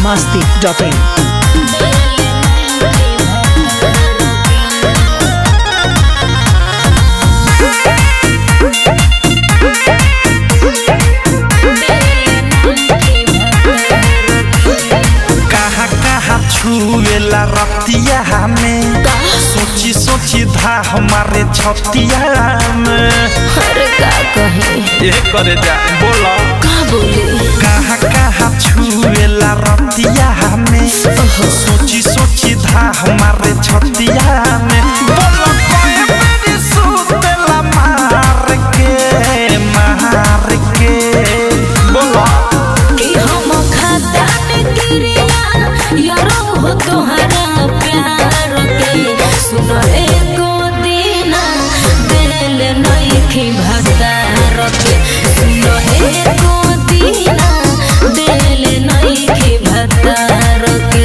biharmasti.in छुएला रतिया में सोची सोची धा हमारे छतिया में। अरे का कहे ये करे जा बोला का बोले कहाँ छुएला रतिया में सोची सोची धा हमारे छतिया में। बोला कोई मेरी सुतेला मार के बोला कि हम खाता क्रिया यारो हो तोहरा प्यार के सुनो एको दीना दिल नइखे भतार के सुनो एको दीना दिल नइखे भतार के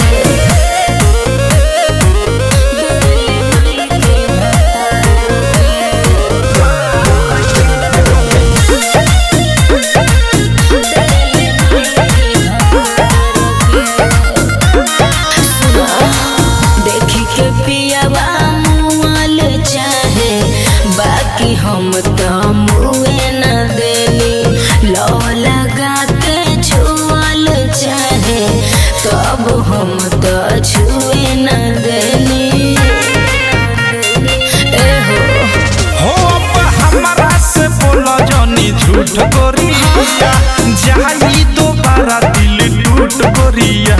हम तो मुए न देनी लो लगा के छुअल चाहे तब हम तो छुए न देनी। हो अब हमारा से बोला जानी झूठ गोरिया जाई दोबारा दिल टूट गोरिया।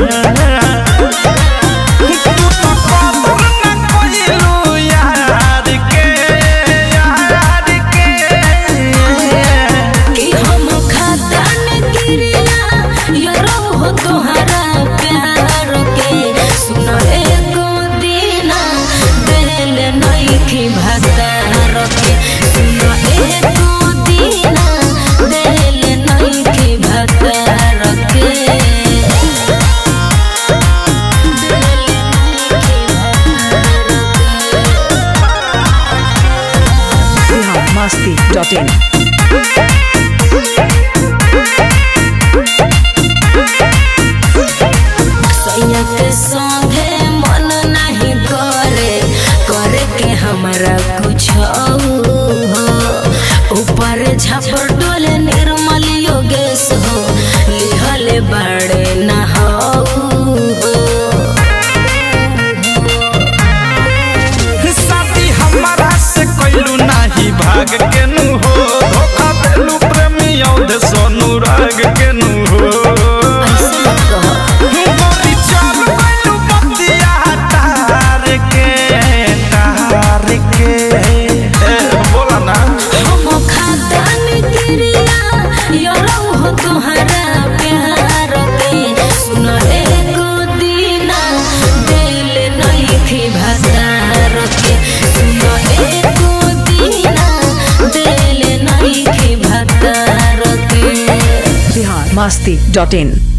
biharmasti.in संगे मन नहीं करे के हमरा कुछ ऊपर झपर डोले निर्मल योगेश हो लिहले बड़े न हो साथी हमारा से कोइलू नहीं भाग के नु हो धोखा देलू प्रेमी औध सोनू राग के नु हो। biharmasti.in